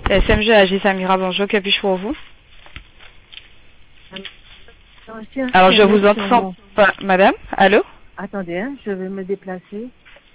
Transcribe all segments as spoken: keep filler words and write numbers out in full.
S M G Agis Samira, bonjour, que puis-je pour vous? Alors, je vous entends pas, madame. Allô? Attendez, hein, je vais me déplacer.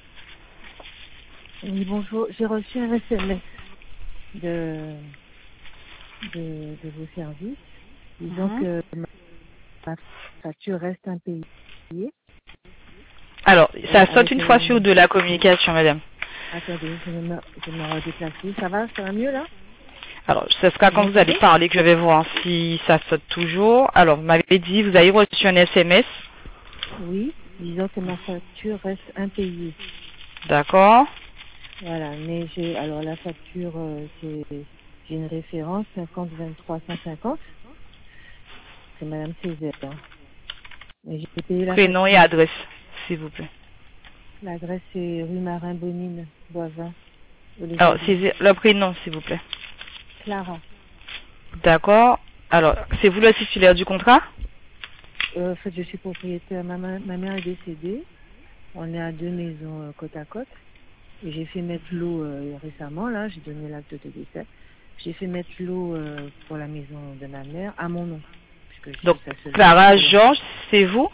Oui, bonjour. J'ai reçu un S M S de, de, de vos services disant Mhm. que ma facture reste impayée. Alors, ça saute Avec une fois le... sur deux la communication, madame. Attendez, je vais me, je vais me redéplacer. Ça va? Ça va mieux là? Alors, ce sera Vous quand vous allez m'entendez? parler que je vais voir si ça saute toujours. Alors, vous m'avez dit, vous avez reçu un S M S. Oui, disant que ma facture reste impayée. D'accord. Voilà, mais j'ai alors la facture, euh, c'est j'ai une référence cinquante vingt-trois cent cinquante. C'est Madame Césaire. Mais j'ai payé la Prénom et facture. adresse, s'il vous plaît. L'adresse est rue Marin-Bonine, Boivin, Alors, Olégérie. c'est le prénom, s'il vous plaît. Clara. D'accord. Alors, c'est vous le titulaire du contrat? Euh, en fait, je suis propriétaire. Ma, ma, ma mère est décédée. On est à deux maisons euh, côte à côte. Et j'ai fait mettre l'eau euh, récemment, là. J'ai donné l'acte de décès. J'ai fait mettre l'eau euh, pour la maison de ma mère à mon nom. Puisque je Donc, suis sa seule Clara véhicule. Georges, c'est vous?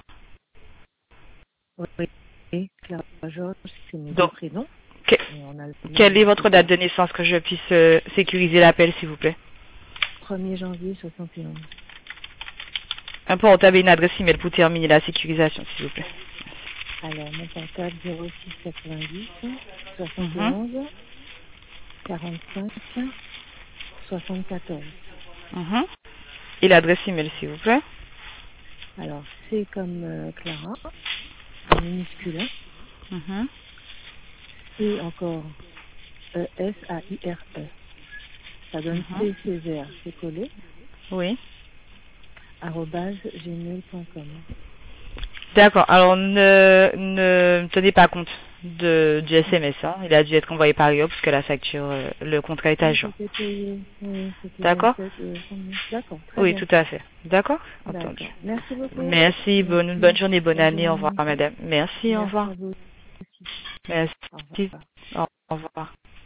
Oui, et Clara Georges, c'est mes deux Donc, prénoms. que- Et on a le nom quelle est de votre date Césaire. de naissance que je puisse euh, sécuriser l'appel, s'il vous plaît? premier janvier soixante et onze. Un portable et une adresse email pour terminer la sécurisation, s'il vous plaît. Alors, mon portable zéro six quatre-vingt-dix soixante et Mhm. onze quarante-cinq soixante-quatorze. Mhm. Et l'adresse email, s'il vous plaît. Alors, c'est comme euh, Clara, en minuscule, hein, Mhm. et encore E S A I R E. Ça donne Mhm. C Césaire, c'est collé, Oui. arobase gmail point com. D'accord. Alors, ne, ne tenez pas compte de, du S M S. Hein. Il a dû être envoyé par Yo parce que la facture, euh, le contrat est à Oui, jour. c'était payé, oui, c'était D'accord? vingt-sept, euh, combien? D'accord, très Oui, bien. tout à fait. D'accord? Entendu. D'accord. Merci beaucoup. Merci. Bonne, bonne Merci. journée, bonne Bonne année. Au revoir, journée. madame. Merci. Au Merci revoir. à vous aussi. Au Merci. revoir. Au revoir.